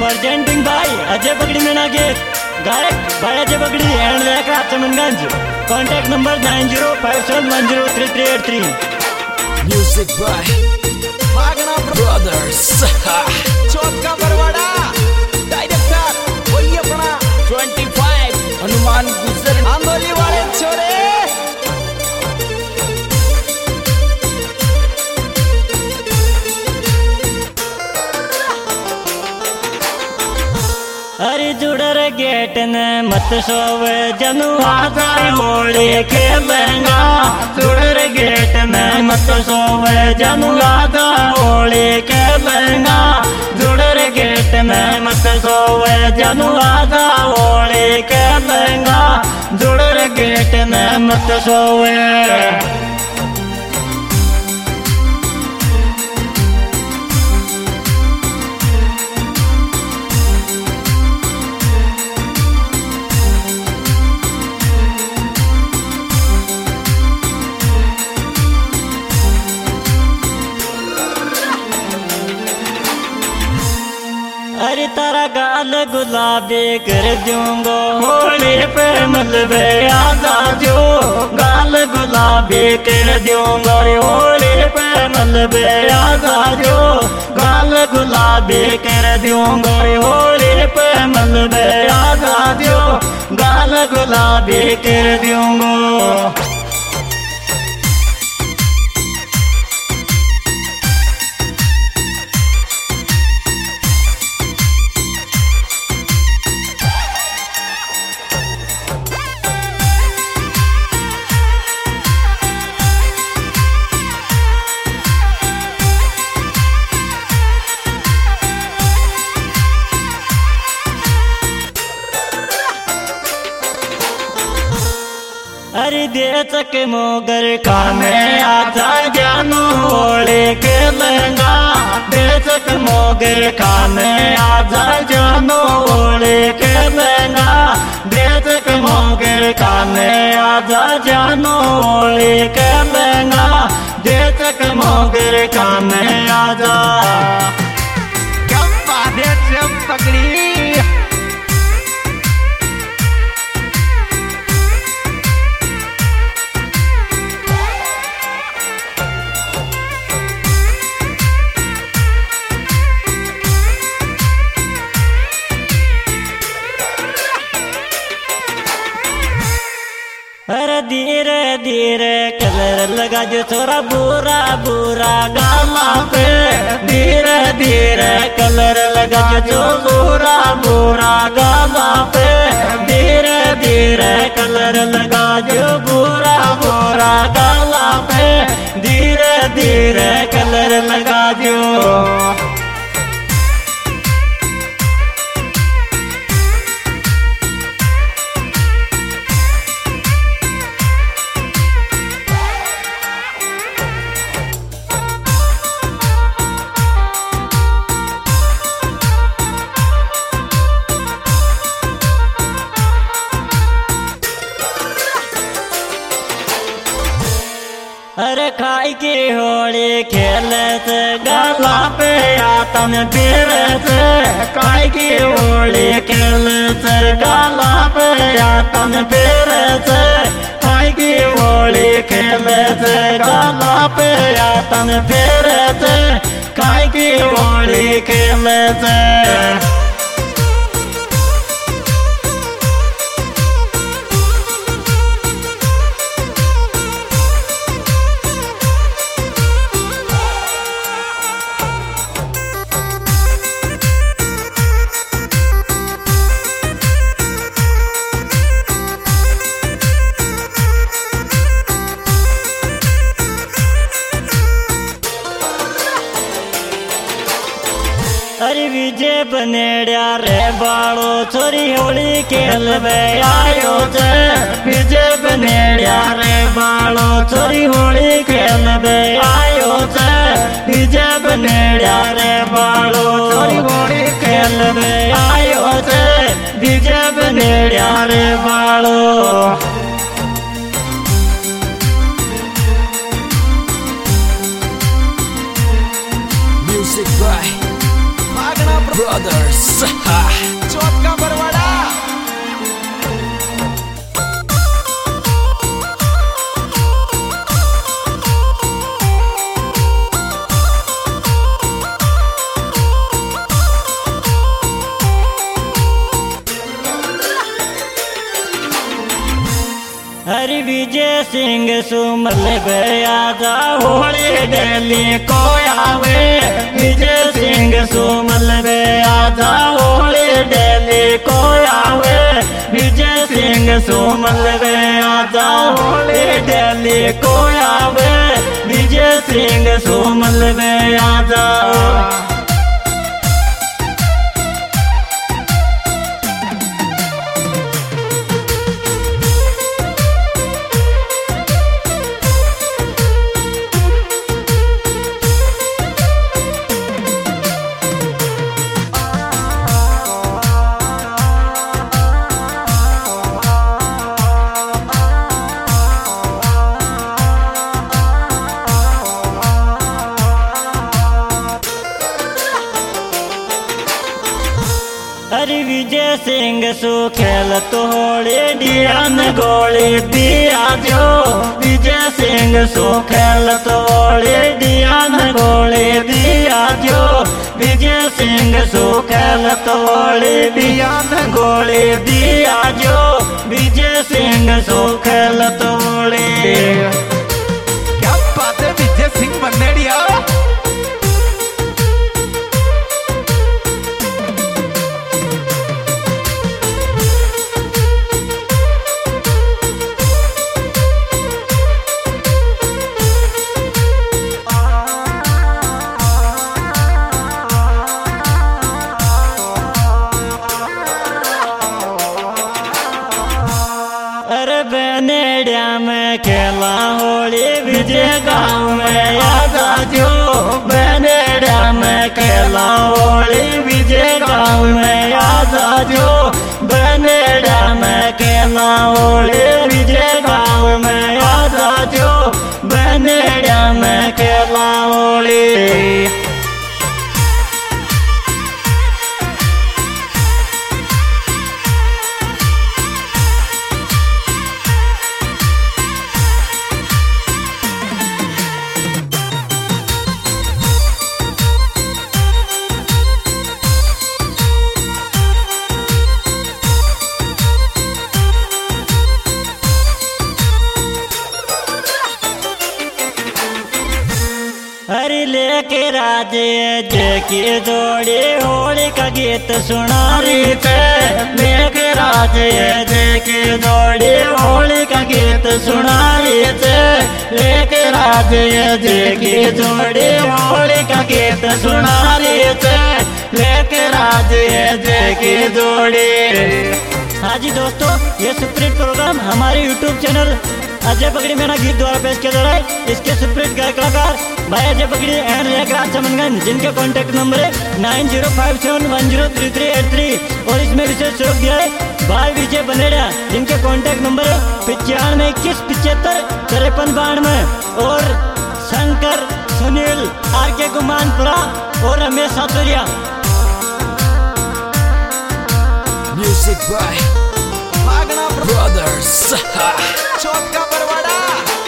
Presenting भाई अजय बगड़ी मीना के गायक भाई अजय बगड़ी एंड लेकर Chamanganj. Contact number 9057103383। Music by Magna brothers. Chauth ka Barwara director वही अपना 25 हनुमान गुजर आंदोली वाले छोरे। अरे जुड़र गेट ने मत सोवे जनु आजा होली खेलेंगा। जुड़र गेट में मत सोवे जनु आजा होली खेलेंगा। जुड़र गेट में मत सोवे जनु आजा होली खेलेंगा। जुड़र गेट में मत सोवे। अरे तारा गाल गुलाबी कर दूंगा होली पे मलबे आजा जो। गाल गुलाबी कर दूंगा होली पे मलबे आजा जो। गाल गुलाबी कर दूंगा होली पे मलबे आजा जो। गाल गुलाबी कर दूंगा। अरे दे तक मोगर का मैं आजा जानू होली खेलेंगा। दे तक मोगर का मैं आजा जानू होली खेलेंगा। दे तक मोगर का मैं आजा जानू होली खेलेंगा। दे तक मोगर का मैं आजा। क्या बात है जब पकड़ी। अरे धीरे धीरे कलर लगा जो थोड़ा बुरा बुरा गाला पे। धीरे धीरे कलर लगा जो बुरा बुरा गाला पे। धीरे धीरे कलर लगा जो बुरा बुरा गाला पे। धीरे धीरे कलर लगा जो। अरे खाई की होली खेले से गाला पे आतन फिरे से। खाई की होली खेले से गाला पे आतन फिरे से। खाई की होली खेले से गाला पे आतन फिरे से। खाई की होली खेले से। अरे विजय बनेड़ा रे बाड़ो छोरी होली खेलवे आयो छे। विजय बनेड़ा रे बाड़ो छोरी होली खेलवे आयो छे। विजय बनेड़ा रे बाड़ो छोरी होली खेलवे आयो छे। विजय बनेड़ा रे बाड़ो। Music by Magna Brothers. Chauth ka Barwara. Hari Vijay Singh सुमल बयाजा होली डेली को आवे। विजय सिंह सुमल बयाजा होली डेली को आवे। विजय सिंह सुमल बयाजा होली डेली को आवे। विजय सिंह सुमल बयाजा। हरि विजय सिंह सुखेल तोड़े डियान गोली दिया जो। विजय सिंह सुखेल तोड़े डियान गोली दिया जो। विजय सिंह सुखेल तोड़े डियान गोली दिया जो। विजय सिंह सुखेल तोड़े। क्या बात है विजय सिंह बन्नेड़िया। अरे बनेड़िया में खेला होली विजय गाँव में आजा जो। बनेड़िया में खेला होली विजय गाँव में आजा जो। बनेड़िया में खेला होली विजय गाँव में आजा जो। बनेड़िया में खेला होली। हरि लेके राजे जय की जोड़ी होली का गीत सुना रही थे। लेके राजे जय की जोड़ी होली का गीत सुना रही थे। लेके राजे जय की जोड़ी होली का गीत सुना रही थे। लेके राजे जय की जोड़ी। हाँ जी दोस्तों, ये स्प्रिट प्रोग्राम हमारे YouTube चैनल अजय पगड़ी मेरा गीत द्वारा पेश किया जा रहा है। इसके स्प्रिट गायक कलाकार भाई अजय पगड़ी एंड रेखराज चमनगंज, जिनके कॉन्टैक्ट नंबर है 9057103383। और इसमें विशेष सहयोग दिया है भाई विजय बनेड़ा, जिनके कॉन्टैक्ट नंबर है 9521755392। और शंकर, सुनील, RK गुमानपुरा और Ramesh सातोरिया। Music by Magna Brothers. Chauth ka Barwara.